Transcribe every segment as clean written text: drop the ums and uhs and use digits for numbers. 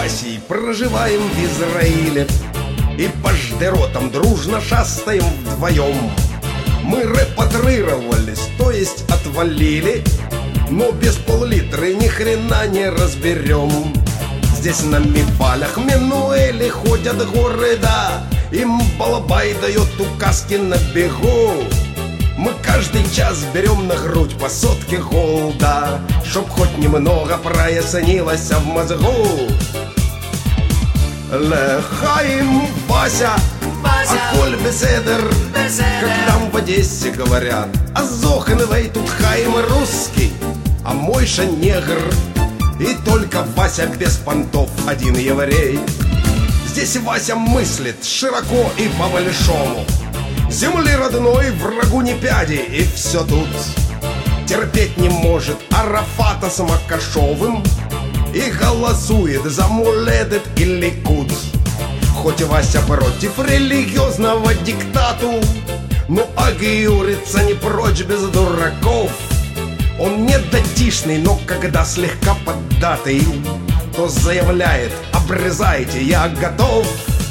Васей проживаем в Израиле и по ждеротам дружно шастаем вдвоем. Мы репатрировались, то есть отвалили, но без пол-литра ни хрена не разберем. Здесь на мипалях Менуэли ходят горы, да, им балабай дает указки на бегу. Мы каждый час берем на грудь по сотке голда, чтоб хоть немного прояснилось в мозгу. Лехаим, Вася, Аколь беседер, как там в Одессе говорят. А Зохенвей тут Хаим русский, а Мойша негр. И только Вася без понтов один еврей. Здесь Вася мыслит широко и по-большому. Земли родной врагу не пяди, и все тут. Терпеть не может Арафата с Макашовым и голосует за Муледет и Ликуд. Хоть Вася против религиозного диктату, но агиурится не прочь без дураков. Он не датишный, но когда слегка поддатый, то заявляет: обрезайте, я готов.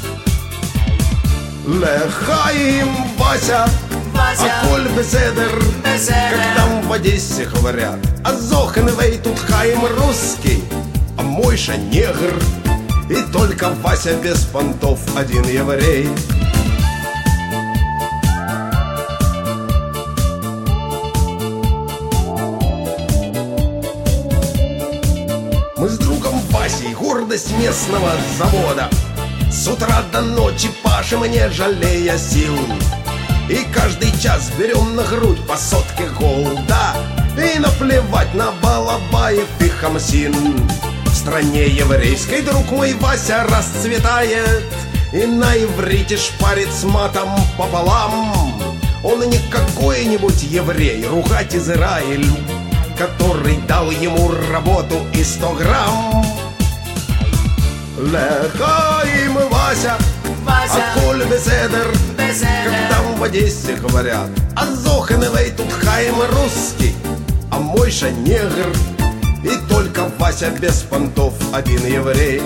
Лехаим, Вася, Аколь беседер, как там в Одессе говорят. А Зохенвей тут Хаим русский, а Мойша негр. И только Вася без понтов один еврей. Мы с другом Васей гордость местного завода. С утра до ночи пашем, не жалея сил. И каждый час берем на грудь по сотке голда. И наплевать на балабаев и хамсин. В стране еврейской, друг мой, Вася расцветает и на иврите шпарит с матом пополам. Он не какой-нибудь еврей, ругать Израиль, который дал ему работу и 100 грамм. Лехаим, Вася, Аколь беседер, как там в Одессе говорят. А Зохенвей тут Хаим русский, а Мойша негр. И только Вася без понтов один еврей.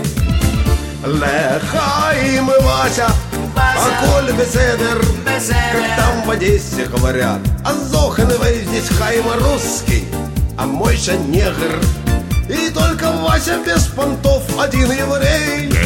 Лехаим, Вася, Аколь беседер, как там в Одессе говорят. А Зохенвей здесь Хаим русский, а Мойша негр. И только Вася без понтов один еврей.